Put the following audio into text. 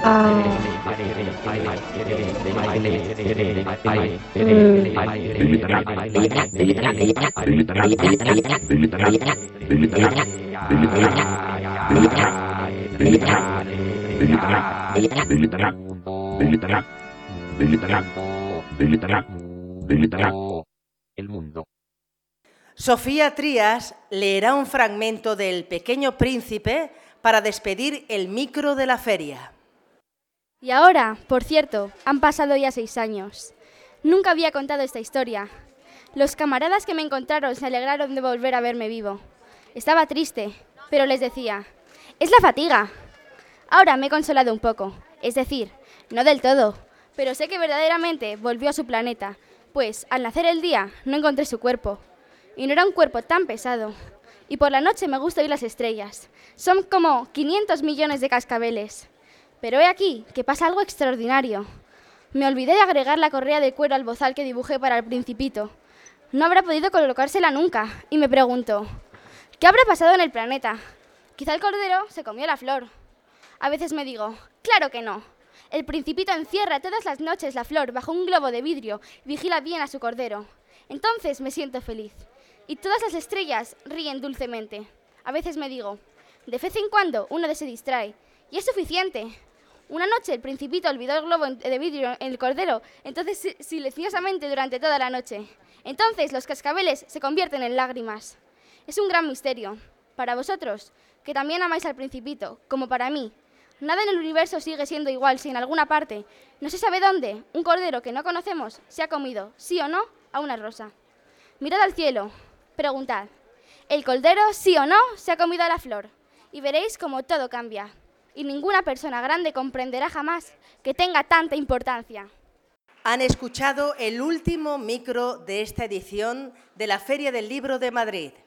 El mundo. Sofía Trías leerá un fragmento del Pequeño Príncipe para despedir el micro de la feria. Y ahora, por cierto, han pasado ya 6 años. Nunca había contado esta historia. Los camaradas que me encontraron se alegraron de volver a verme vivo. Estaba triste, pero les decía, «Es la fatiga». Ahora me he consolado un poco, es decir, no del todo, pero sé que verdaderamente volvió a su planeta, pues al nacer el día no encontré su cuerpo. Y no era un cuerpo tan pesado. Y por la noche me gusta oír las estrellas. Son como 500 millones de cascabeles. Pero he aquí que pasa algo extraordinario. Me olvidé de agregar la correa de cuero al bozal que dibujé para el Principito. No habrá podido colocársela nunca. Y me pregunto, ¿qué habrá pasado en el planeta? Quizá el cordero se comió la flor. A veces me digo, claro que no. El Principito encierra todas las noches la flor bajo un globo de vidrio y vigila bien a su cordero. Entonces me siento feliz. Y todas las estrellas ríen dulcemente. A veces me digo, de vez en cuando uno se distrae, y es suficiente. Una noche el Principito olvidó el globo de vidrio en el cordero, entonces silenciosamente durante toda la noche. Entonces los cascabeles se convierten en lágrimas. Es un gran misterio. Para vosotros, que también amáis al Principito, como para mí, nada en el universo sigue siendo igual si en alguna parte, no se sabe dónde, un cordero que no conocemos se ha comido, sí o no, a una rosa. Mirad al cielo. Preguntad, ¿el cordero sí o no se ha comido a la flor? Y veréis cómo todo cambia. Y ninguna persona grande comprenderá jamás que tenga tanta importancia. Han escuchado el último micro de esta edición de la Feria del Libro de Madrid.